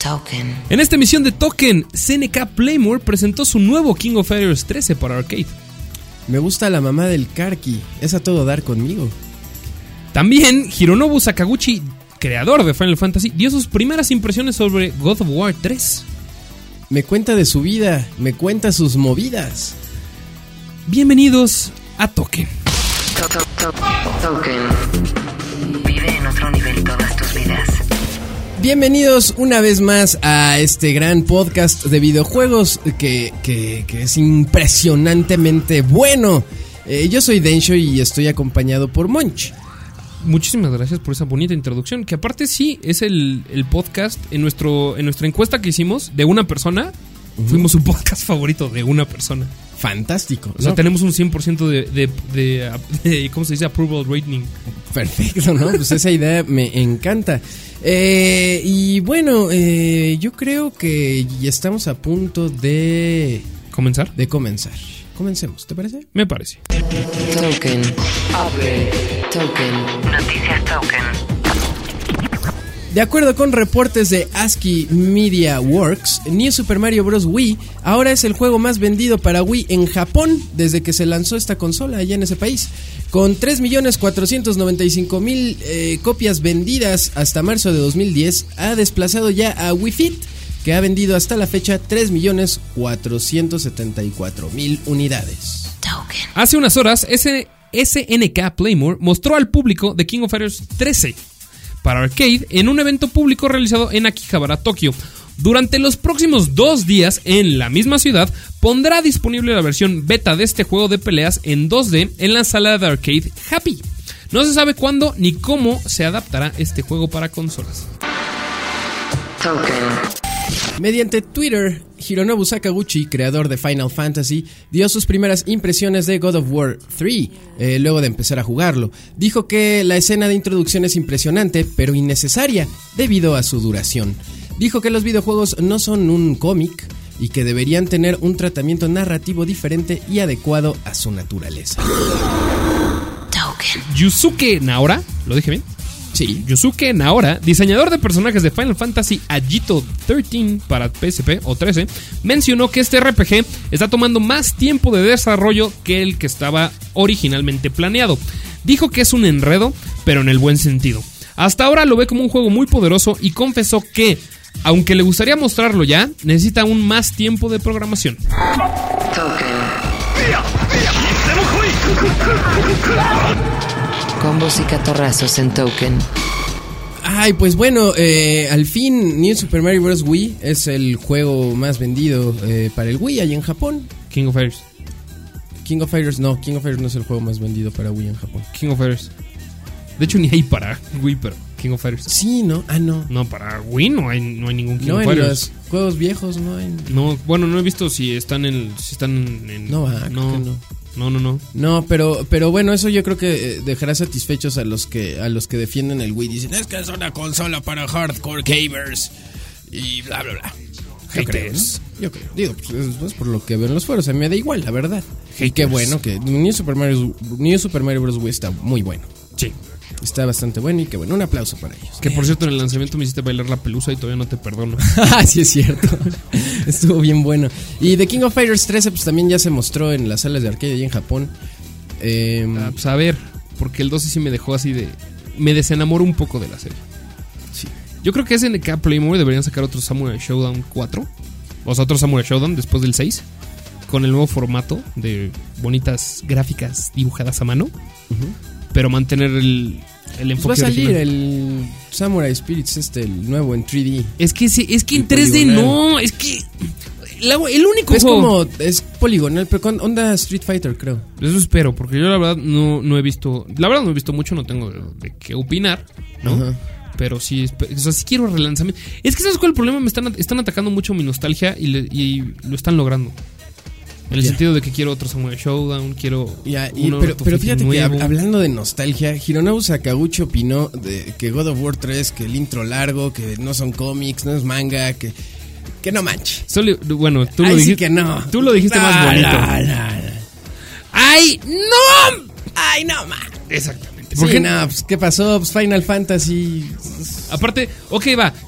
Token. En esta emisión de Token, CNK Playmore presentó su nuevo King of Fighters 13 para arcade. Me gusta la mamá del Karki, es a todo dar conmigo. También Hironobu Sakaguchi, creador de Final Fantasy, dio sus primeras impresiones sobre God of War 3. Me cuenta de su vida, me cuenta sus movidas. Bienvenidos a Token. Token. Vive en otro nivel todas tus vidas. Bienvenidos una vez más a este gran podcast de videojuegos que es impresionantemente bueno. Yo soy Densho y estoy acompañado por Monch. Muchísimas gracias por esa bonita introducción, que aparte sí es el podcast en nuestra encuesta que hicimos de una persona. Fuimos su podcast favorito de una persona. Fantástico. O sea, tenemos un 100% de ¿cómo se dice? Approval rating. Perfecto, ¿no? Pues esa idea me encanta. Y bueno, yo creo que ya estamos a punto de ¿Comenzar? Comencemos, ¿te parece? Me parece. Token. Upgrade. Token. Noticias Token. De acuerdo con reportes de ASCII Media Works, New Super Mario Bros. Wii ahora es el juego más vendido para Wii en Japón desde que se lanzó esta consola allá en ese país. Con 3.495.000 copias vendidas hasta marzo de 2010, ha desplazado ya a Wii Fit, que ha vendido hasta la fecha 3.474.000 unidades. Token. Hace unas horas, SNK Playmore mostró al público The King of Fighters 13 para arcade en un evento público realizado en Akihabara, Tokio. Durante los próximos 2 días en la misma ciudad pondrá disponible la versión beta de este juego de peleas en 2D en la sala de arcade Happy. No se sabe cuándo ni cómo se adaptará este juego para consolas. Token. Mediante Twitter, Hironobu Sakaguchi, creador de Final Fantasy, dio sus primeras impresiones de God of War 3, luego de empezar a jugarlo. Dijo que la escena de introducción es impresionante, pero innecesaria, debido a su duración. Dijo que los videojuegos no son un cómic y que deberían tener un tratamiento narrativo diferente y adecuado a su naturaleza. Token. Yusuke Naora, ¿lo dije bien? Sí. Yusuke Naora, diseñador de personajes de Final Fantasy Agito 13 para PSP o 13, mencionó que este RPG está tomando más tiempo de desarrollo que el que estaba originalmente planeado. Dijo que es un enredo, pero en el buen sentido. Hasta ahora lo ve como un juego muy poderoso y confesó que, aunque le gustaría mostrarlo ya, necesita aún más tiempo de programación. Token. Combos y catorrazos en Token. Ay, pues bueno, al fin New Super Mario Bros. Wii es el juego más vendido para el Wii allá en Japón. King of Fighters. King of Fighters no es el juego más vendido para Wii en Japón. King of Fighters. De hecho, ni hay para Wii, pero King of Fighters. Sí, ¿no? Ah, no. No, para Wii no hay ningún King No, of en Fighters. los juegos viejos no hay. No, bueno, no he visto si están en... No, creo que no. No. No, pero bueno, eso yo creo que dejará satisfechos a los que defienden el Wii. Dicen, es que es una consola para hardcore gamers y bla, bla, bla. Yo creo, ¿no? Yo creo. Digo, pues por lo que veo en los foros, a mí me da igual, la verdad. Y qué bueno que New Super Mario Bros. Wii está muy bueno. Sí. Está bastante bueno y qué bueno, un aplauso para ellos. Que por cierto, en el lanzamiento me hiciste bailar la pelusa y todavía no te perdono. Ah, sí es cierto. Estuvo bien bueno. Y The King of Fighters 13 pues también ya se mostró en las salas de arcade allá en Japón. Pues a ver, porque el 12 sí me dejó así de... Me desenamoró un poco de la serie. Sí. Yo creo que SNK Playmore deberían sacar otro Samurai Showdown 4. O sea, otro Samurai Showdown después del 6. Con el nuevo formato de bonitas gráficas dibujadas a mano. Pero mantener el enfoque pues va a salir original. el Samurai Spirits el nuevo en 3D. Es que en 3D poligonal. no, es que el único Es juego... es poligonal, pero con onda Street Fighter, creo. Eso espero, porque yo la verdad no he visto... La verdad no he visto mucho, no tengo de qué opinar, ¿no? Ajá. Pero sí, o sea, sí quiero relanzamiento. Es que ¿sabes cuál es el problema? Me están atacando mucho mi nostalgia y lo están logrando. En el sentido de que quiero otro Samurai Showdown, quiero... Pero fíjate nuevo. Que hablando de nostalgia, Hironobu Sakaguchi opinó de que God of War 3, que el intro largo, que no son cómics, no es manga, que no manches. Bueno, tú lo Ay, dijiste. Sí que no. Tú lo dijiste más bonito. ¡Ay, no! ¡Ay, no, man! Exactamente. ¿Por qué no? Pues, ¿qué pasó? Pues Final Fantasy. Aparte, ok, va.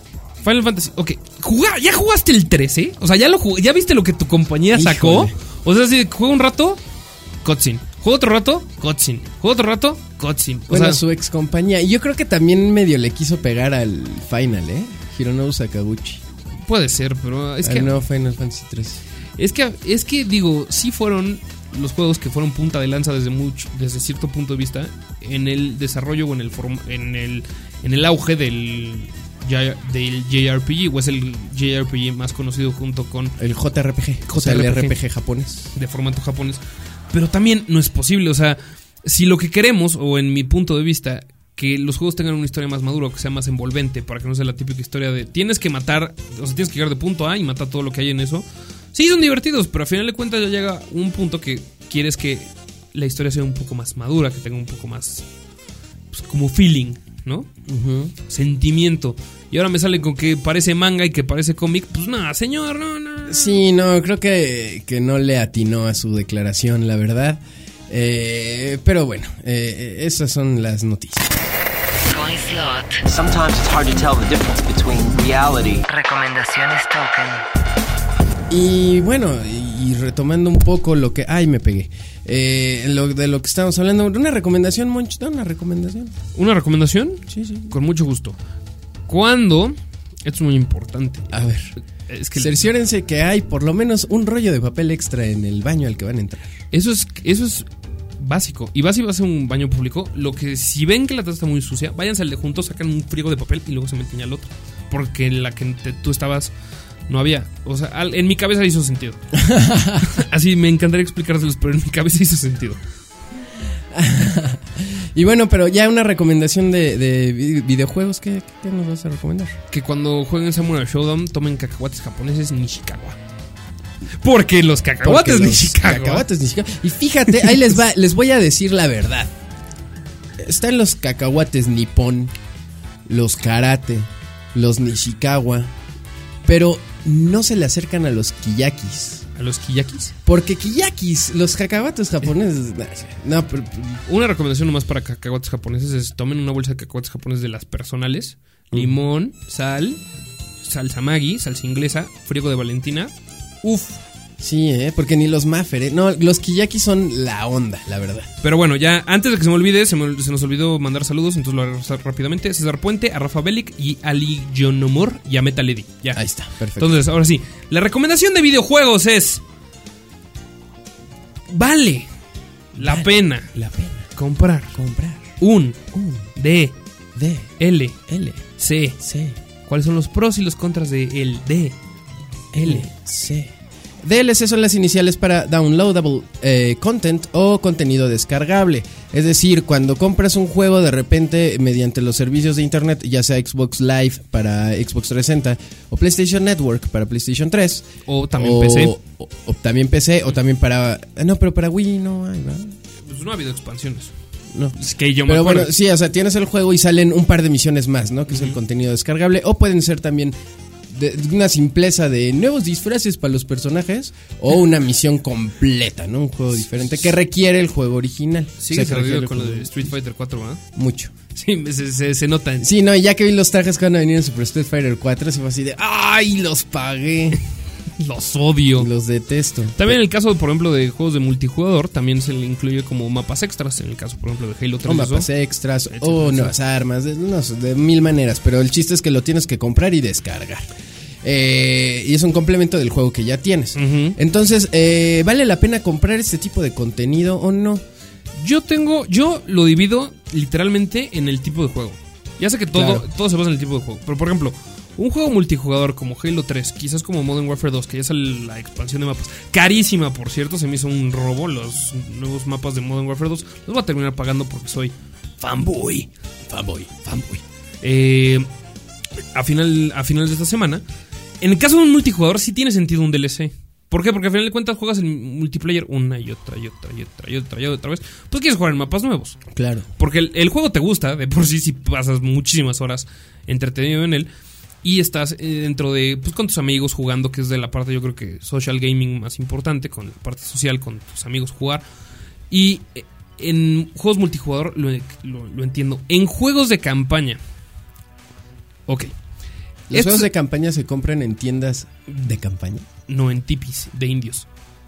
Final Fantasy. Ok, ¿ya jugaste el 13? O sea, ¿ya viste lo que tu compañía sacó? Híjole. O sea, si juega un rato, cutscene. Juega otro rato, cutscene. Juega otro rato, cutscene. O Bueno, sea, su ex compañía. Y yo creo que también medio le quiso pegar al Final, Hironobu Sakaguchi. puede ser, pero es que... No, Final Fantasy 3. Es que digo, sí fueron los juegos que fueron punta de lanza desde cierto punto de vista en el desarrollo o en el auge del JRPG, o es el JRPG más conocido junto con El JRPG. O sea, el RPG japonés. de formato japonés. Pero también no es posible, o sea, si lo que queremos, o en mi punto de vista, que los juegos tengan una historia más madura, que sea más envolvente, para que no sea la típica historia de tienes que matar, o sea, tienes que llegar de punto A y matar todo lo que hay en eso. Sí, son divertidos, pero al final de cuentas ya llega un punto que quieres que la historia sea un poco más madura, que tenga un poco más, pues, como feeling, ¿no? Uh-huh. Sentimiento. Y ahora me salen con que parece manga y que parece cómic. Pues nada, señor, no. Sí, no, creo que no le atinó a su declaración, la verdad. Pero bueno, esas son las noticias. Coin Slot. Sometimes it's hard to tell the difference between reality. Recomendaciones Token. Y bueno, y retomando un poco lo que... ¡Ay, me pegué! De lo que estábamos hablando. Una recomendación, Monch, da una recomendación. ¿Una recomendación? Sí. Con mucho gusto. Cuando... Esto es muy importante. A ver, Es que cerciórense que hay por lo menos un rollo de papel extra en el baño al que van a entrar. eso es básico. Y vas a un baño público. Lo que si ven que la taza está muy sucia, váyanse al de junto, sacan un friego de papel y luego se meten al otro. Porque en la que tú estabas no había. O sea, en mi cabeza hizo sentido. Así me encantaría explicárselos, pero en mi cabeza hizo sentido. Y bueno, pero ya una recomendación de videojuegos, ¿qué nos vas a recomendar? Que cuando jueguen Samurai Showdown tomen cacahuates japoneses Nishikawa. Porque los cacahuates Nishikawa. Y fíjate, ahí les voy a decir la verdad. Están los cacahuates Nippon, los karate, los Nishikawa, pero no se le acercan a los kiyakis. ¿A los kiyakis? Porque kiyakis, los cacahuates japoneses... No, pero... Una recomendación nomás para cacahuates japoneses es tomen una bolsa de cacahuates japoneses de las personales, limón, sal, salsa Maggi, salsa inglesa, friego de Valentina. Uf. Sí, porque ni los Maffer, No, los kiyakis son la onda, la verdad. Pero bueno, ya antes de que se me olvide, se nos olvidó mandar saludos, entonces lo haré rápidamente. César Puente, a Rafa Belic y Ali Yonomor y a Metaledi. Ya. Ahí está, perfecto. Entonces, ahora sí, la recomendación de videojuegos es... Vale la pena comprar un D L C. ¿Cuáles son los pros y los contras de el D L C? DLC son las iniciales para downloadable content o contenido descargable. Es decir, cuando compras un juego de repente mediante los servicios de internet, ya sea Xbox Live para Xbox 360 o PlayStation Network para PlayStation 3 o también PC. O también PC o también para... No, pero para Wii no hay, ¿verdad? Pues no ha habido expansiones. No. Es que yo me Pero acuerdo. bueno, sí, o sea, tienes el juego y salen un par de misiones más, ¿no? Que es el contenido descargable. O pueden ser también de una simpleza de nuevos disfraces para los personajes o una misión completa, ¿no? Un juego diferente que requiere el juego original. Sigue que requiere con lo de Street Fighter 4, ¿verdad? Mucho. Sí, se nota. Sí, no, ya que vi los trajes que van a venir en Super Street Fighter 4, se fue así de ¡ay! Los pagué. Los odio. Los detesto. También en el caso, por ejemplo, de juegos de multijugador, también se le incluye como mapas extras. En el caso, por ejemplo, de Halo 3. O mapas extras, etcétera, o nuevas armas, no sé, de mil maneras. Pero el chiste es que lo tienes que comprar y descargar. Y es un complemento del juego que ya tienes. Entonces, ¿vale la pena comprar este tipo de contenido o no? Yo lo divido literalmente en el tipo de juego. Ya sé que todo se basa en el tipo de juego. Pero, por ejemplo, un juego multijugador como Halo 3, quizás como Modern Warfare 2, que ya sale la expansión de mapas, carísima por cierto, se me hizo un robo los nuevos mapas de Modern Warfare 2, los voy a terminar pagando porque soy fanboy. A finales de esta semana, en el caso de un multijugador sí tiene sentido un DLC. ¿Por qué? Porque al final de cuentas juegas el multiplayer una y otra vez. Pues quieres jugar en mapas nuevos. Claro. Porque el juego te gusta, de por sí, si pasas muchísimas horas entretenido en él. Y estás dentro de, pues con tus amigos jugando, que es de la parte, yo creo que social gaming más importante, con la parte social, con tus amigos jugar. Y en juegos multijugador lo entiendo. En juegos de campaña, ok. ¿Los juegos de campaña se compran en tiendas de campaña? No, en tipis de indios.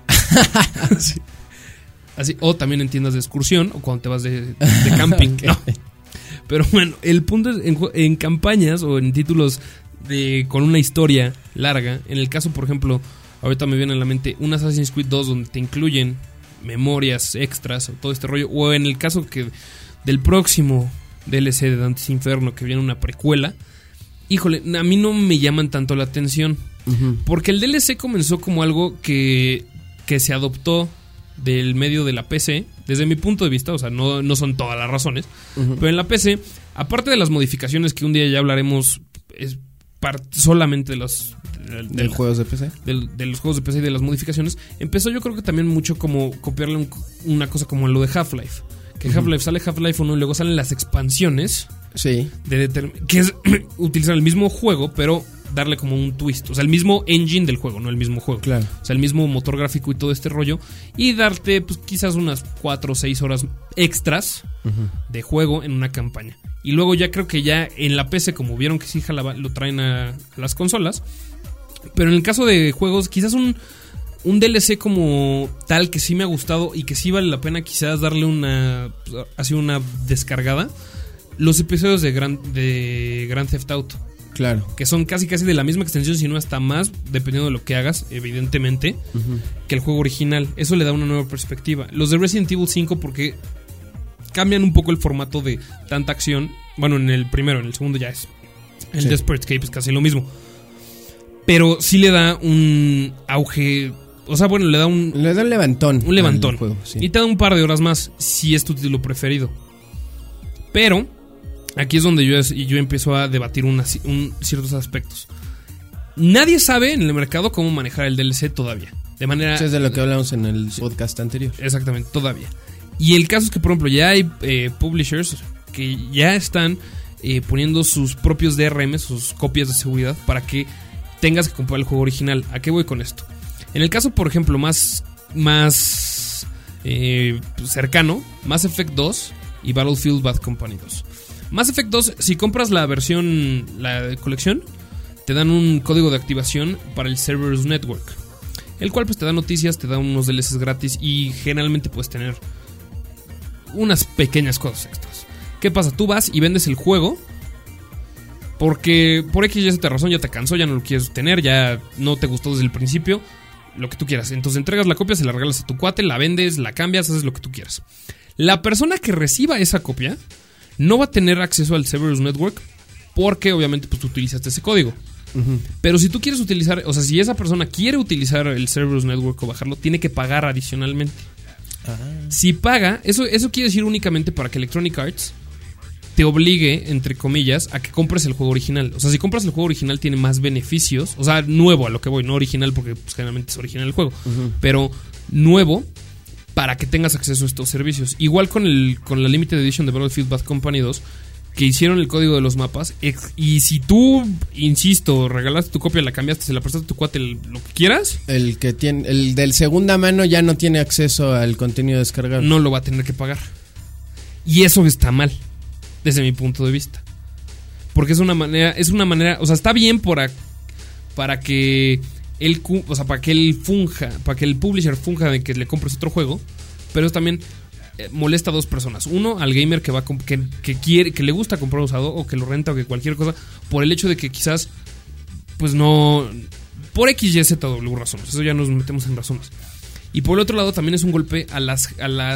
Sí. Así, o también en tiendas de excursión o cuando te vas de camping. Okay. No. Pero bueno, el punto es en campañas o en títulos con una historia larga. En el caso, por ejemplo, ahorita me viene a la mente un Assassin's Creed 2 donde te incluyen memorias extras o todo este rollo. O en el caso del próximo DLC de Dante's Inferno, que viene una precuela. Híjole, a mí no me llaman tanto la atención. Uh-huh. Porque el DLC comenzó como algo que se adoptó del medio de la PC, desde mi punto de vista, o sea, no son todas las razones, uh-huh. Pero en la PC, aparte de las modificaciones que un día ya hablaremos, es solamente de los juegos de PC, de los juegos de PC y de las modificaciones, empezó yo creo que también mucho como copiarle una cosa como lo de Half-Life, que uh-huh. Half-Life sale Half-Life 1 y luego salen las expansiones, sí, que es utilizar el mismo juego, pero darle como un twist, o sea, el mismo engine del juego, no el mismo juego, claro. O sea, el mismo motor gráfico y todo este rollo, y darte pues quizás unas 4 o 6 horas extras uh-huh. de juego en una campaña. Y luego ya creo que ya en la PC, como vieron que sí lo traen a las consolas, pero en el caso de juegos, quizás un DLC como tal que sí me ha gustado y que sí vale la pena quizás darle una descargada, los episodios de Grand Theft Auto. Claro. Que son casi de la misma extensión, si no hasta más, dependiendo de lo que hagas, evidentemente, uh-huh. que el juego original. Eso le da una nueva perspectiva. Los de Resident Evil 5 porque cambian un poco el formato de tanta acción. Bueno, en el primero, en el segundo ya es. El sí. Desperate Escape es casi lo mismo. Pero sí le da un auge. O sea, bueno, le da un levantón. Un levantón. Juego, sí. Y te da un par de horas más si es tu título preferido. Pero aquí es donde yo empiezo a debatir ciertos aspectos. Nadie sabe en el mercado cómo manejar el DLC todavía. De manera. Eso es de lo que hablamos en el podcast anterior. Exactamente, todavía. Y el caso es que, por ejemplo, ya hay publishers que ya están poniendo sus propios DRM, sus copias de seguridad, para que tengas que comprar el juego original. ¿A qué voy con esto? En el caso, por ejemplo, más cercano, Mass Effect 2 y Battlefield Bad Company 2. Mass Effect 2, si compras la versión, la colección, te dan un código de activación para el Cerberus Network, el cual pues te da noticias, te da unos DLCs gratis y generalmente puedes tener unas pequeñas cosas extras. ¿Qué pasa? Tú vas y vendes el juego porque por X y Z razón ya te cansó, ya no lo quieres tener, ya no te gustó desde el principio, lo que tú quieras. Entonces entregas la copia, se la regalas a tu cuate, la vendes, la cambias, haces lo que tú quieras. La persona que reciba esa copia no va a tener acceso al Cerberus Network porque obviamente pues tú utilizaste ese código. Uh-huh. Pero si tú quieres utilizar, o sea, si esa persona quiere utilizar el Cerberus Network o bajarlo, tiene que pagar adicionalmente. Si paga, eso quiere decir únicamente para que Electronic Arts te obligue, entre comillas, a que compres el juego original. O sea, si compras el juego original tiene más beneficios. O sea, nuevo a lo que voy, no original porque pues, generalmente es original el juego. Uh-huh. Pero nuevo para que tengas acceso a estos servicios. Igual con la Limited Edition de Battlefield Bad Company 2, que hicieron el código de los mapas. Y si tú, insisto, regalaste tu copia, la cambiaste, se la prestaste a tu cuate, lo que quieras. El del segunda mano ya no tiene acceso al contenido descargado. No lo va a tener que pagar. Y eso está mal, desde mi punto de vista. Porque es una manera, o sea, está bien para que para que el publisher funja de que le compres otro juego, pero también molesta a dos personas. Uno, al gamer que va que quiere, que le gusta comprar usado o que lo renta o que cualquier cosa, por el hecho de que quizás pues no, por X, Y, Z, W razones. Eso ya nos metemos en razones. Y por el otro lado también es un golpe a las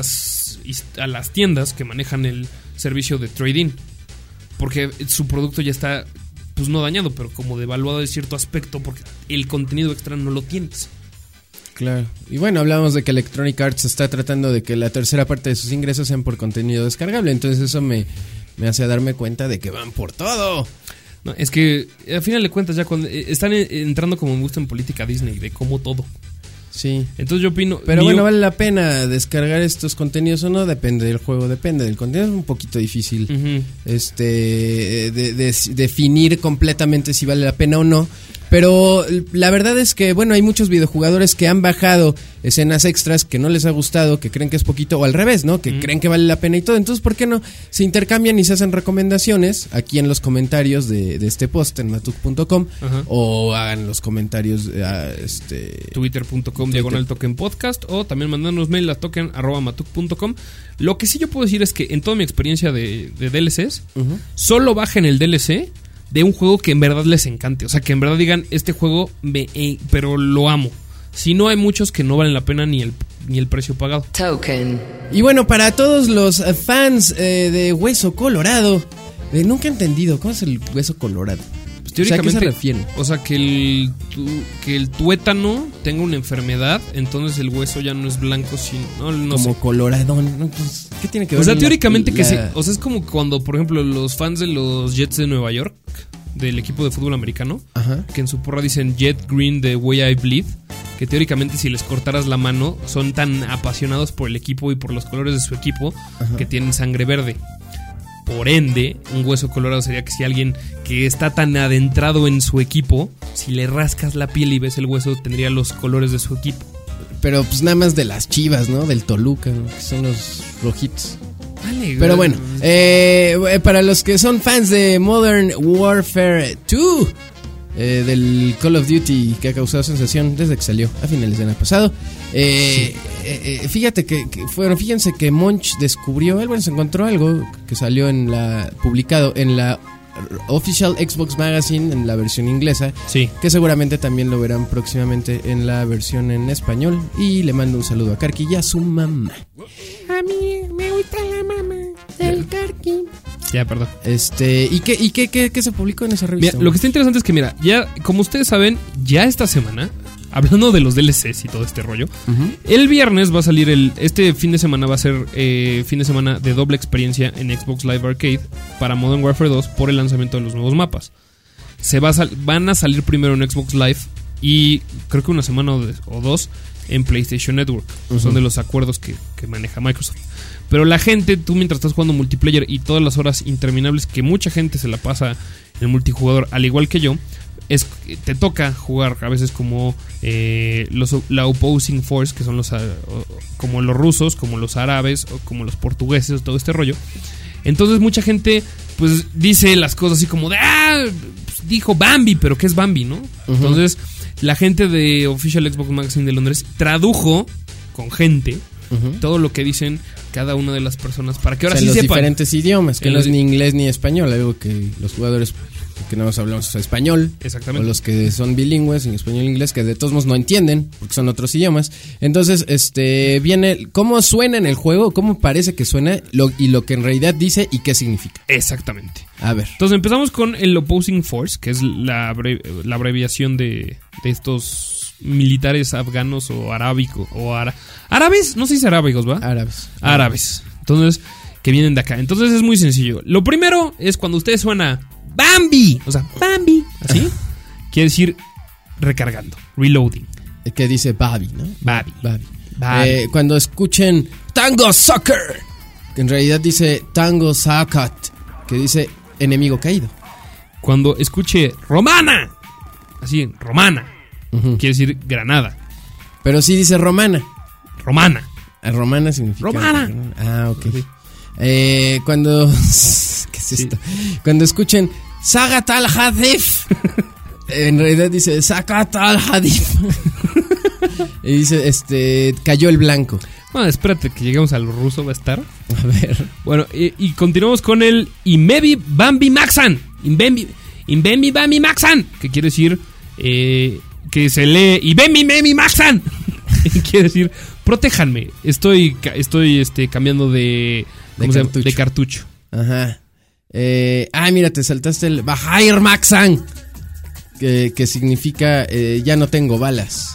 tiendas que manejan el servicio de trading, porque su producto ya está pues no dañado, pero como devaluado de cierto aspecto, porque el contenido extra no lo tienes. Claro. Y bueno, hablábamos de que Electronic Arts está tratando de que la tercera parte de sus ingresos sean por contenido descargable. Entonces eso me hace darme cuenta de que van por todo. No, es que al final de cuentas ya cuando están entrando, como me gusta en política Disney, de como todo. Sí. Entonces yo opino. Pero bueno, ¿vale la pena descargar estos contenidos o no? Depende del juego, depende del contenido. Es un poquito difícil uh-huh. definir completamente si vale la pena o no. Pero la verdad es que, bueno, hay muchos videojugadores que han bajado escenas extras que no les ha gustado, que creen que es poquito, o al revés, ¿no? Que creen que vale la pena y todo. Entonces, ¿por qué no se intercambian y se hacen recomendaciones aquí en los comentarios de este post en matuk.com? O hagan los comentarios Twitter.com/tokenpodcast, o también mandarnos mail a token@matuk.com. Lo que sí yo puedo decir es que en toda mi experiencia de DLCs, solo bajen el DLC de un juego que en verdad les encante. O sea, que en verdad digan, este juego pero lo amo. Si no, hay muchos que no valen la pena ni el precio pagado. Token. Y bueno, para todos los fans de Hueso Colorado, nunca he entendido, ¿cómo es el Hueso Colorado? Pues, teóricamente, ¿a qué se refiere? O sea, que el tuétano tenga una enfermedad, entonces el hueso ya no es blanco, sino no como sé. coloradón, ¿no? Pues, ¿qué tiene que ver? O sea, teóricamente que sí. O sea, es como cuando, por ejemplo, los fans de los Jets de Nueva York, del equipo de fútbol americano, que en su porra dicen Jet Green the way I bleed, que teóricamente si les cortaras la mano son tan apasionados por el equipo y por los colores de su equipo que tienen sangre verde. Por ende, un hueso colorado sería que si alguien que está tan adentrado en su equipo, si le rascas la piel y ves el hueso, tendría los colores de su equipo. Pero pues nada más de las Chivas, ¿no? Del Toluca, ¿no? Que son los rojitos. Vale, pero bueno, para los que son fans de Modern Warfare 2, del Call of Duty que ha causado sensación desde que salió a finales del año pasado, fíjense que Monch descubrió, se encontró algo que salió publicado en la Official Xbox Magazine en la versión inglesa, que seguramente también lo verán próximamente en la versión en español. Y le mando un saludo a Karki y a su mamá. A mí me gusta la mamá del Karki. Ya, perdón. ¿Y qué se publicó en esa revista? Mira, lo que está interesante es que, mira, ya, como ustedes saben, ya esta semana, hablando de los DLCs y todo este rollo, el viernes va a salir este fin de semana va a ser fin de semana de doble experiencia en Xbox Live Arcade para Modern Warfare 2 por el lanzamiento de los nuevos mapas. Van a salir primero en Xbox Live y creo que una semana o dos en PlayStation Network. Son de los acuerdos que maneja Microsoft. Pero la gente, tú mientras estás jugando multiplayer y todas las horas interminables que mucha gente se la pasa en multijugador, al igual que yo, te toca jugar a veces como la opposing force, que son como los rusos, como los árabes o como los portugueses, todo este rollo. Entonces mucha gente pues dice las cosas así como de pues, dijo Bambi, pero ¿qué es Bambi, no? Entonces la gente de Official Xbox Magazine de Londres tradujo con gente todo lo que dicen cada una de las personas para que ahora sí los sepan diferentes idiomas, que no es ni inglés ni español, algo que los jugadores que no nos hablamos español, exactamente, o los que son bilingües en español e inglés, que de todos modos no entienden porque son otros idiomas. Entonces, viene cómo suena en el juego, cómo parece que suena y lo que en realidad dice y qué significa. Exactamente. A ver. Entonces empezamos con el Opposing Force, que es la abreviación de estos militares afganos o arábicos o árabes, no se dice arábicos, ¿va? Árabes. Entonces, que vienen de acá. Entonces es muy sencillo. Lo primero es cuando usted suena Bambi, o sea, Bambi, así, quiere decir recargando, reloading. Que dice Babi, ¿no? Babi. Cuando escuchen Tango Soccer, que en realidad dice Tango Sakat, que dice enemigo caído. Cuando escuche Romana, así, Romana, quiere decir granada. Pero sí dice Romana. Romana significa Romana. Ok. Sí. Cuando ¿qué es esto? Cuando escuchen Sagat al-Hadif, en realidad dice Sagat al-Hadif. Y dice cayó el blanco. Bueno, espérate que lleguemos al ruso, va a estar. A ver. Bueno, y continuamos con el Imbebi Bambi Maxan. Imbebi Bambi Maxan, que quiere decir que se lee Imbebi Maxan. Quiere decir protéjanme. Estoy cambiando de cartucho. Ajá. Mira, te saltaste el Bahair Maxan, que significa ya no tengo balas.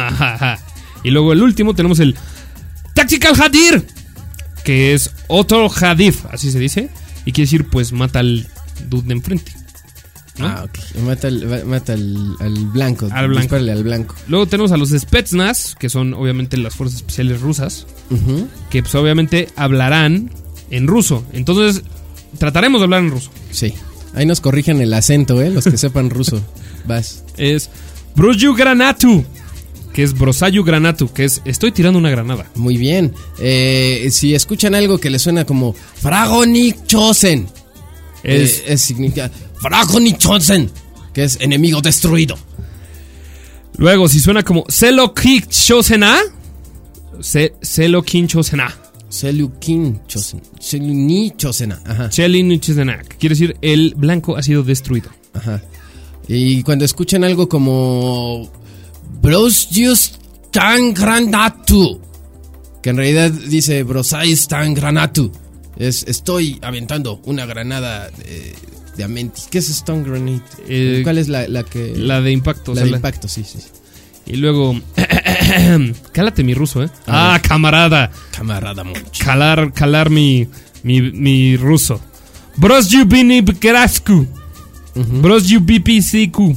Y luego el último tenemos el Tactical Hadir, que es otro Hadif, así se dice, y quiere decir pues mata al dude de enfrente, ¿no? Ok. Mata al blanco. Dispárale al blanco. Luego tenemos a los Spetsnaz, que son obviamente las fuerzas especiales rusas, que pues obviamente hablarán en ruso. Entonces trataremos de hablar en ruso. Sí. Ahí nos corrigen el acento, los que sepan ruso. Vas. Es Brosayu Granatu, que es Brosayu Granatu, que es estoy tirando una granada. Muy bien. Si escuchan algo que les suena como Fragonichosen, significa Fragonichosen, que es enemigo destruido. Luego, si suena como Selokinchosena, Selokinchosena. Selunichosena. Ajá. Selunichosena, que quiere decir el blanco ha sido destruido. Ajá. Y cuando escuchan algo como Brosjus tan granatu, que en realidad dice Brosais tan granatu, estoy aventando una granada de Amentis. ¿Qué es Stone Granite? ¿Cuál es la que...? La de impacto. La de impacto, sí. Y luego... Cálate mi ruso, camarada. Camarada Monch. Calar mi ruso. Brosju bini grasku. Brosju BPCQ.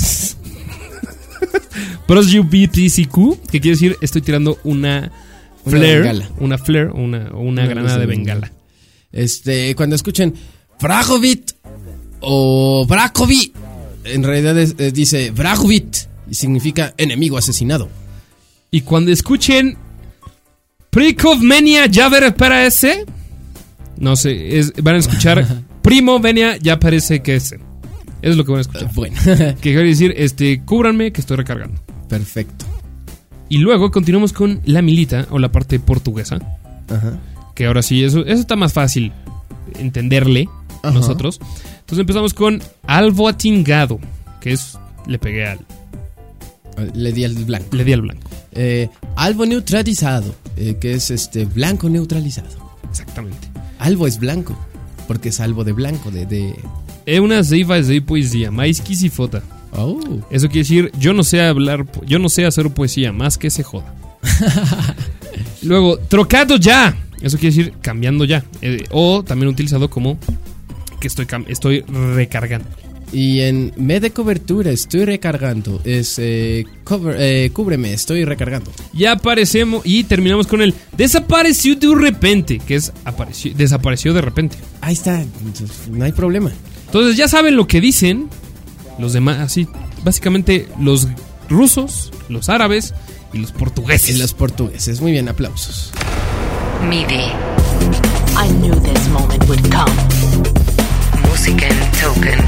Brosju BPCQ, que quiere decir estoy tirando una flare, una granada de bengala. Cuando escuchen Vragovit o Vrakovi, en realidad dice Vragovit y significa enemigo asesinado. Y cuando escuchen Prikov Menia ya ver para ese, no sé, van a escuchar Primo Venia ya parece que ese. Eso es lo que van a escuchar. Bueno. Que quiere decir, cúbranme que estoy recargando. Perfecto. Y luego continuamos con la milita o la parte portuguesa. Ajá. Que ahora sí, eso está más fácil entenderle. Ajá. Nosotros. Entonces empezamos con algo atingado, que es le pegué al... Le di al blanco. Algo neutralizado, que es blanco neutralizado. Exactamente. Algo es blanco, porque es algo de blanco, É uma zeiva de poesia, mais que se foda. Oh. Eso quiere decir, yo no sé hacer poesía, más que se joda. Luego, trocado ya. Eso quiere decir cambiando ya. O también utilizado como que estoy recargando. Y en me de cobertura, estoy recargando. Es cúbreme, estoy recargando. Ya aparecemos y terminamos con el desapareció de repente, que es desapareció de repente. Ahí está, no hay problema. Entonces ya saben lo que dicen los demás, así básicamente los rusos, los árabes y los portugueses. Muy bien, aplausos. MIDI. I knew this moment would come. Música en token.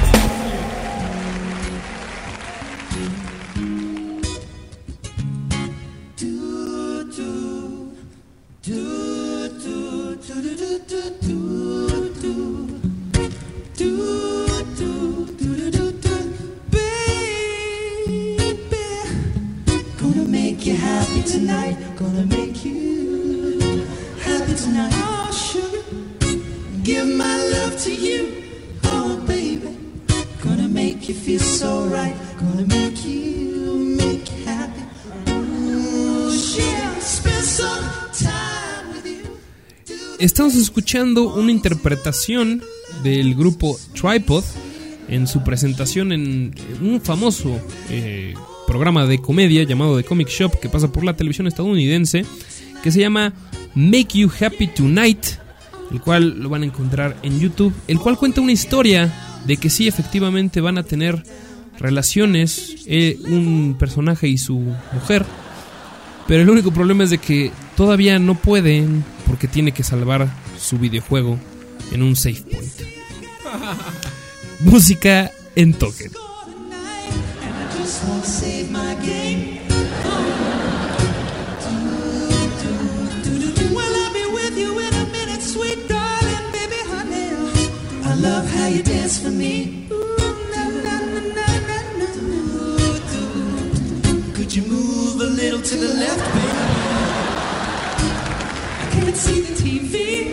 Tonight, gonna make you happy tonight. Oh, sugar, give my love to you. Oh, baby, gonna make you feel so right. Gonna make you happy. Oh, yeah, spend some time with you. Estamos escuchando una interpretación del grupo Tripod en su presentación en un famoso programa de comedia llamado The Comic Shop, que pasa por la televisión estadounidense, que se llama Make You Happy Tonight, el cual lo van a encontrar en YouTube, el cual cuenta una historia de que sí, efectivamente van a tener relaciones un personaje y su mujer, pero el único problema es de que todavía no pueden porque tiene que salvar su videojuego en un save point. Música en token. Won't save my game. Well, I'll be with you in a minute, sweet darling, baby, honey. I love how you dance for me. Could you move a little to the left, baby? I can't see the TV.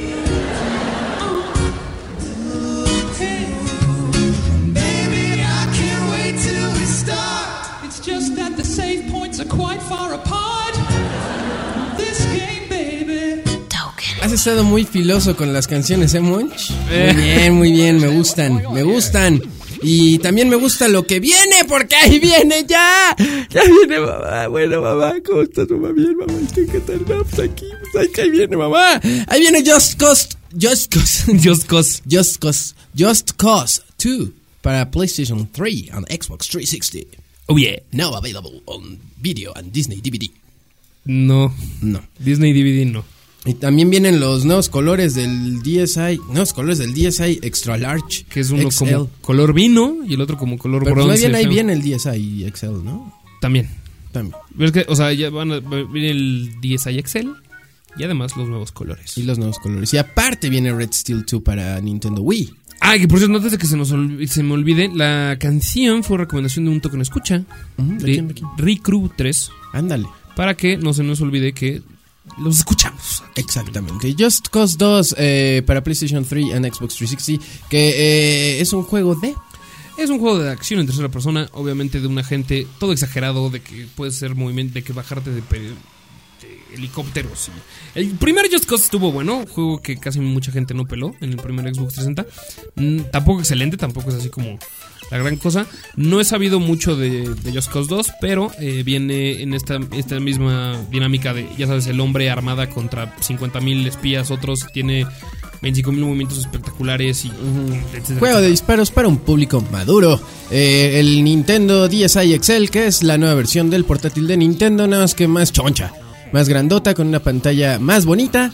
Just that the save points are quite far apart. This game, baby. Token. Has estado muy filoso con las canciones, Monch? Muy bien, me gustan. Y también me gusta lo que viene, porque ahí viene ya. Ya viene mamá. Bueno, mamá, ¿cómo estás, mamá? Bien, mamá. ¿Qué tal? Pues aquí, pues ahí viene, mamá. Ahí viene Just Cause 2. 2 para PlayStation 3 and Xbox 360. Oh yeah. Now available on video and Disney DVD. No. Disney DVD no. Y también vienen los nuevos colores del DSi, Extra Large, Que es uno XL. como color vino y el otro como color Pero bronce. pues ahí feo. viene el DSi XL, ¿no? También. También. Pero es que, o sea, ya viene el DSi XL y además los nuevos colores. Y los nuevos colores. Y aparte viene Red Steel 2 para Nintendo Wii. Ah, que por cierto, antes de que se me olvide, la canción fue recomendación de un token escucha ¿De quién? Recrew 3, Ándale. para que no se nos olvide que los escuchamos. Exactamente. Just Cause 2 para PlayStation 3 and Xbox 360, que es un juego de... Es un juego de acción en tercera persona, obviamente de un agente todo exagerado, de que puede ser movimiento, de que bajarte de helicópteros. El primer Just Cause estuvo bueno, juego que casi mucha gente no peló en el primer Xbox 360. Tampoco excelente, tampoco es así como la gran cosa. No he sabido mucho de Just Cause 2, pero viene en esta misma dinámica de, ya sabes, el hombre armada contra 50,000 espías, otros, tiene 25,000 movimientos espectaculares y etcétera, Juego de disparos para un público maduro. El Nintendo DSi XL, que es la nueva versión del portátil de Nintendo, nada más que más choncha, más grandota, con una pantalla más bonita,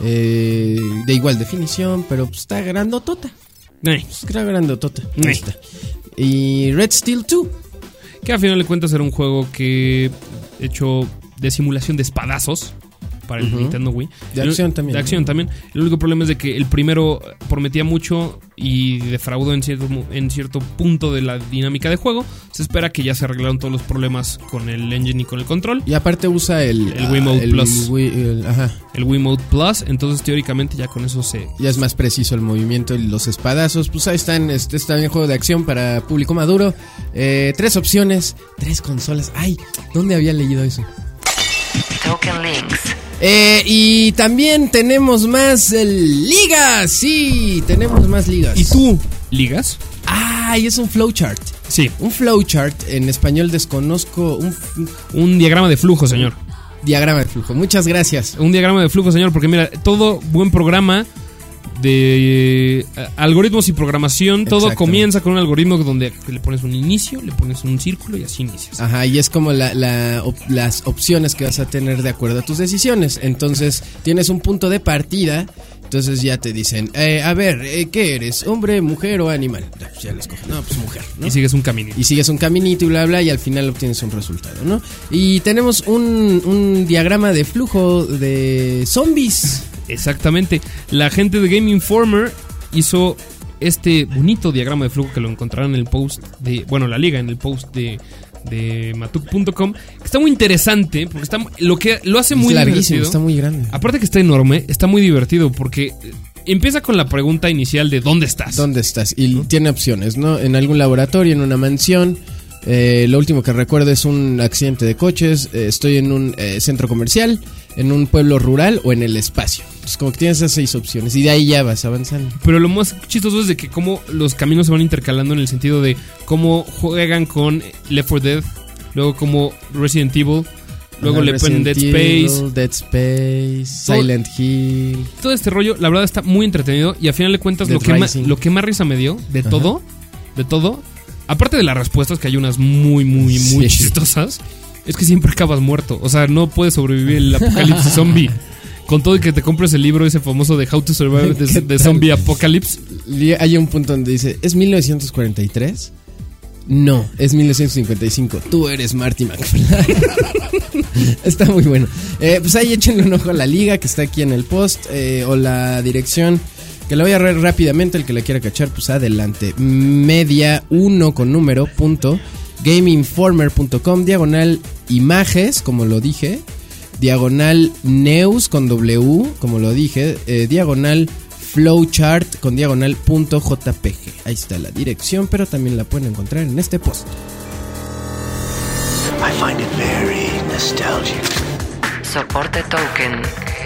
de igual definición, pero pues, está grandotota. Está grandotota. Ahí está. Y Red Steel 2. Que a final de cuentas era un juego que hecho de simulación de espadazos para el Nintendo Wii. De acción también. De acción también. El único problema es de que el primero prometía mucho y defraudó en cierto punto de la dinámica de juego. Se espera que ya se arreglaron todos los problemas con el engine y con el control. Y aparte usa el Wiimote Plus. El Wiimote Plus. Entonces teóricamente ya con eso ya es más preciso el movimiento y los espadazos. Pues ahí están. Está bien, juego de acción para público maduro. 3 opciones, 3 consolas. Ay, ¿dónde había leído eso? Token links. Y también tenemos más ligas. Sí, tenemos más ligas. ¿Y tú ligas? Y es un flowchart. Sí. Un flowchart, en español desconozco. Un diagrama de flujo, señor. Diagrama de flujo. Muchas gracias. Un diagrama de flujo, señor, porque mira, todo buen programa de algoritmos y programación, todo comienza con un algoritmo donde le pones un inicio, le pones un círculo y así inicias. Ajá, y es como las opciones que vas a tener de acuerdo a tus decisiones. Entonces, tienes un punto de partida. Entonces ya te dicen, a ver, ¿qué eres? ¿Hombre, mujer o animal? Ya les coges. No, pues mujer, ¿no? Y sigues un caminito. Y sigues un caminito y bla, bla, y al final obtienes un resultado, ¿no? Y tenemos un diagrama de flujo de zombies. Exactamente. La gente de Game Informer hizo este bonito diagrama de flujo que lo encontrarán en el post de... Bueno, la liga en el post de matuk.com, que está muy interesante porque lo hace muy divertido. Está muy grande. Aparte que está enorme, está muy divertido porque empieza con la pregunta inicial de ¿dónde estás? ¿Dónde estás? Y tiene opciones, ¿no? En algún laboratorio, en una mansión. Lo último que recuerdo es un accidente de coches. Estoy en un centro comercial, en un pueblo rural o en el espacio. Pues como que tienes esas 6 opciones y de ahí ya vas avanzando. Pero lo más chistoso es de que cómo los caminos se van intercalando en el sentido de cómo juegan con Left 4 Dead, luego como Resident Evil, luego le ponen Dead Space, Silent Hill. Todo este rollo, la verdad está muy entretenido y al final de cuentas lo que más risa me dio de todo, aparte de las respuestas, que hay unas muy chistosas, es que siempre acabas muerto. O sea, no puedes sobrevivir el apocalipsis zombie. Con todo y que te compres el libro ese famoso de How to Survive the Zombie Apocalypse. Hay un punto donde dice, ¿es 1943? No, es 1955. Tú eres Marty McFly. Está muy bueno. Pues ahí échenle un ojo a la liga que está aquí en el post, o la dirección, que la voy a leer rápidamente. El que la quiera cachar, pues adelante. Media1 con número .gameinformer.com /images, como lo dije, /news con W, como lo dije, /flowchart con /.jpg. Ahí está la dirección, pero también la pueden encontrar en este post. I find it very nostalgic. Soporte token.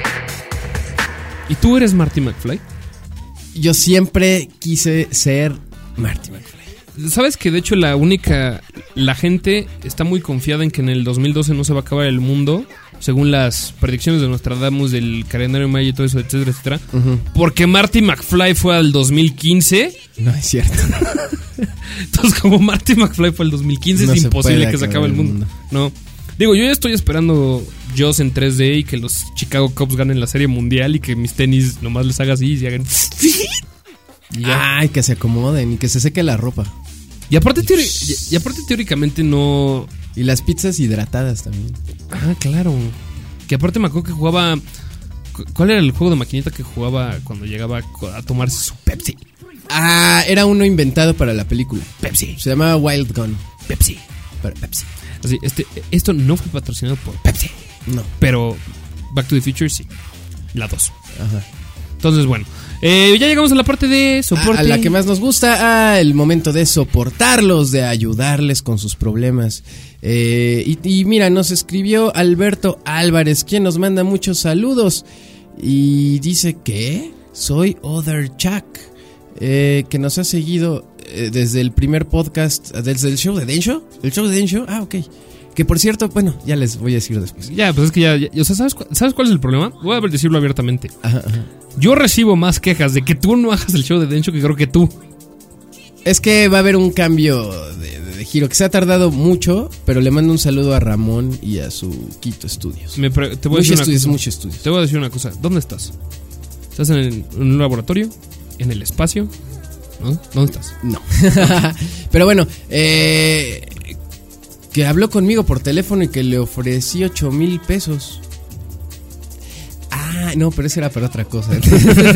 ¿Y tú eres Marty McFly? Yo siempre quise ser Marty McFly. ¿Sabes que de hecho la única la gente está muy confiada en que en el 2012 no se va a acabar el mundo, según las predicciones de Nostradamus del calendario maya y todo eso, etcétera, etcétera. Porque Marty McFly fue al 2015. No es cierto. Entonces, como Marty McFly fue al 2015, No es se imposible puede que se acabar acabe el mundo. No. Digo, yo ya estoy esperando Jaws en 3D y que los Chicago Cubs ganen la Serie Mundial y que mis tenis nomás les haga así y se hagan... Y ya. Ay, que se acomoden y que se seque la ropa. Y aparte teóricamente no... Y las pizzas hidratadas también. Ah, claro. Que aparte me acuerdo que jugaba... ¿Cuál era el juego de maquinita que jugaba cuando llegaba a tomarse su Pepsi? Ah, era uno inventado para la película. Pepsi. Se llamaba Wild Gun. Pepsi. Para Pepsi. Así, esto no fue patrocinado por Pepsi. No. Pero Back to the Future sí. La 2. Ajá. Entonces, bueno. Ya llegamos a la parte de soporte. A la que más nos gusta, el momento de soportarlos, de ayudarles con sus problemas. Y mira, nos escribió Alberto Álvarez, quien nos manda muchos saludos. Y dice que soy Other Chuck, que nos ha seguido desde el primer podcast, desde el show de Densho. ¿El show de Densho? Ah, ok. Que por cierto, bueno, ya les voy a decir después. Ya, pues es que ya o sea, ¿sabes cuál es el problema? Voy a decirlo abiertamente. Ajá. Yo recibo más quejas de que tú no hagas el show de Densho que creo que tú. Es que va a haber un cambio de giro, que se ha tardado mucho, pero le mando un saludo a Ramón y a su Quito Studios. Te voy a decir una cosa. Muchos estudios. Te voy a decir una cosa. ¿Dónde estás? ¿Estás en un laboratorio? ¿En el espacio? ¿No? ¿Dónde estás? No. Pero bueno, que habló conmigo por teléfono y que le ofrecí 8,000 pesos. Ah, no, pero eso era para otra cosa. Ok.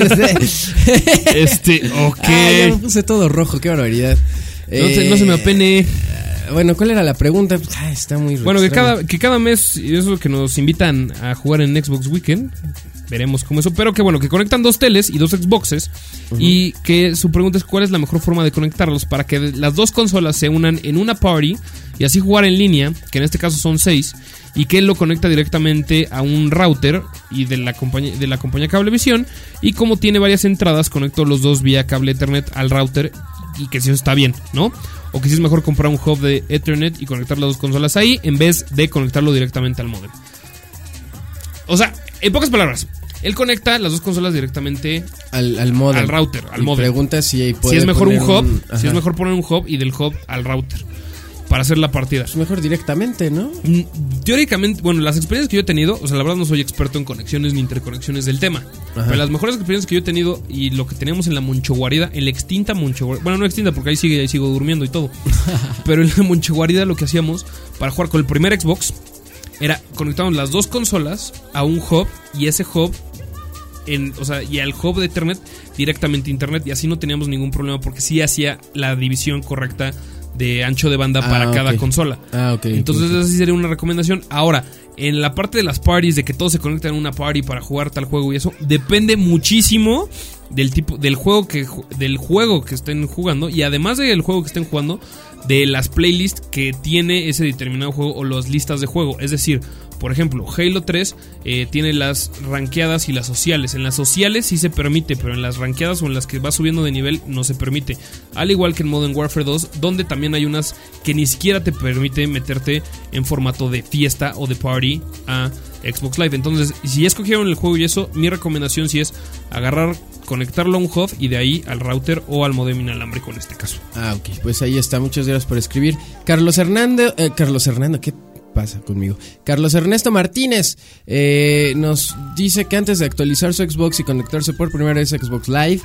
Ya me puse todo rojo, qué barbaridad. No se me apene. Bueno, ¿cuál era la pregunta? Está muy Bueno, extraño. que cada mes, y eso que nos invitan a jugar en Xbox Weekend, veremos cómo eso, pero que bueno, que conectan 2 teles y 2 Xboxes, y que su pregunta es cuál es la mejor forma de conectarlos para que las 2 consolas se unan en una party y así jugar en línea, que en este caso son 6, y que él lo conecta directamente a un router y de la compañía Cablevisión, y como tiene varias entradas, conectó los 2 vía cable Ethernet al router, y que si eso está bien, ¿no? O que si es mejor comprar un hub de Ethernet y conectar las 2 consolas ahí en vez de conectarlo directamente al modem. O sea, en pocas palabras, él conecta las 2 consolas directamente al modem, al router, al y modem. Pregunta si es mejor un hub, ajá. si es mejor poner un hub y del hub al router para hacer la partida. Es mejor directamente, ¿no? Teóricamente, bueno, las experiencias que yo he tenido, o sea, la verdad no soy experto en conexiones ni interconexiones del tema, Ajá. pero las mejores experiencias que yo he tenido y lo que teníamos en la Monchoguarida, en la extinta Monchoguarida, bueno, no extinta porque ahí sigo durmiendo y todo, pero en la Monchoguarida lo que hacíamos para jugar con el primer Xbox era conectamos las 2 consolas a un hub y ese hub y al hub de Ethernet directamente a internet, y así no teníamos ningún problema porque sí hacía la división correcta de ancho de banda para cada consola. Entonces esa sí sería una recomendación. Ahora, en la parte de las parties, de que todos se conectan en una party para jugar tal juego y eso, depende muchísimo del tipo del juego que estén jugando, y además del juego que estén jugando, de las playlists que tiene ese determinado juego o las listas de juego. Es decir, por ejemplo, Halo 3 tiene las rankeadas y las sociales. En las sociales sí se permite, pero en las rankeadas o en las que va subiendo de nivel no se permite. Al igual que en Modern Warfare 2, donde también hay unas que ni siquiera te permite meterte en formato de fiesta o de party a Xbox Live. Entonces, si ya escogieron el juego y eso, mi recomendación sí es conectarlo a un hub y de ahí al router o al modem inalámbrico en este caso. Ok, pues ahí está, muchas gracias por escribir. Carlos Hernando, ¿qué pasa conmigo? Carlos Ernesto Martínez nos dice que antes de actualizar su Xbox y conectarse por primera vez a Xbox Live,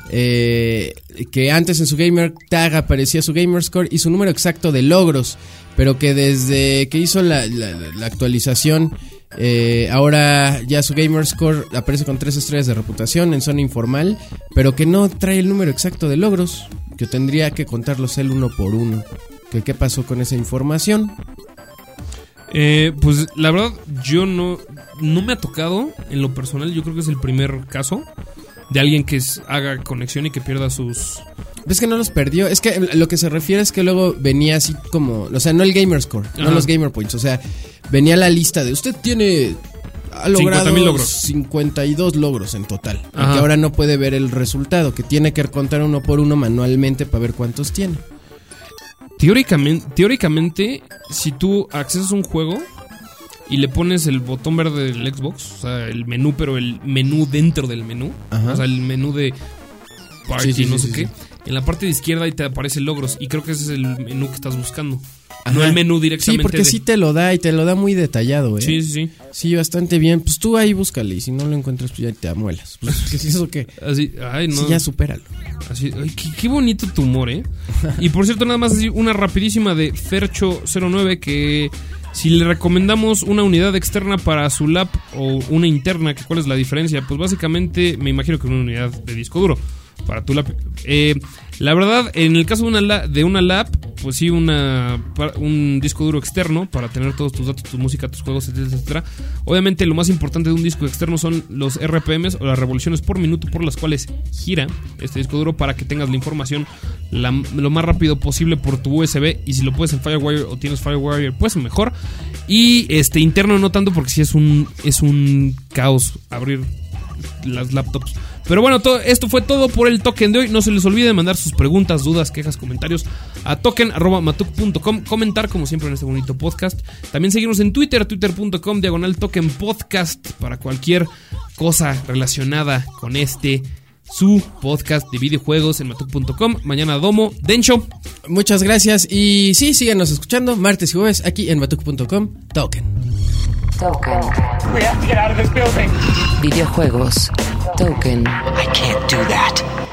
que antes en su gamer tag aparecía su gamerscore y su número exacto de logros, pero que desde que hizo la actualización, ahora ya su gamerscore aparece con 3 estrellas de reputación en zona informal, pero que no trae el número exacto de logros, que tendría que contarlos él uno por uno. ¿Qué pasó con esa información? Pues la verdad yo no me ha tocado en lo personal. Yo creo que es el primer caso de alguien que haga conexión y que pierda sus... Es que no los perdió, es que lo que se refiere es que luego venía así como, o sea, no el gamerscore, no los gamer points, o sea, venía la lista de usted ha logrado 52 logros en total, y que ahora no puede ver el resultado, que tiene que contar uno por uno manualmente para ver cuántos tiene. Teóricamente, si tú accesas a un juego y le pones el botón verde del Xbox, o sea, el menú, pero el menú dentro del menú, Ajá. o sea, el menú de party, Sí, no sé sí, qué, sí. en la parte de izquierda ahí te aparece logros y creo que ese es el menú que estás buscando. Ajá. No el menú directamente. Sí, porque sí te lo da y te lo da muy detallado, Sí, sí, sí. Sí, bastante bien. Pues tú ahí búscale y si no lo encuentras, pues ya te amuelas. Pues, ¿qué es eso que? Así, ay, no. Sí, ya supéralo. Así, ay, qué bonito tu humor, ¿eh? Y por cierto, nada más así, una rapidísima de Fercho09 que si le recomendamos una unidad externa para su lap o una interna, ¿cuál es la diferencia? Pues básicamente me imagino que una unidad de disco duro para tu lap. La verdad, en el caso de una lap, pues sí, un disco duro externo para tener todos tus datos, tu música, tus juegos, etcétera. Obviamente lo más importante de un disco externo son los RPMs o las revoluciones por minuto por las cuales gira este disco duro para que tengas la información lo más rápido posible por tu USB, y si lo puedes en FireWire o tienes FireWire, pues mejor. Y interno no tanto, porque sí es un caos abrir las laptops. Pero bueno, esto fue todo por el token de hoy. No se les olvide mandar sus preguntas, dudas, quejas, comentarios a token@matuk.com. Comentar como siempre en este bonito podcast. También seguirnos en Twitter, twitter.com/tokenpodcast, para cualquier cosa relacionada con su podcast de videojuegos en matuk.com. Mañana Domo, Dencho. Muchas gracias y sí, síganos escuchando martes y jueves aquí en matuk.com. Token. Token. We have to get out of this building. Videojuegos. Token. I can't do that.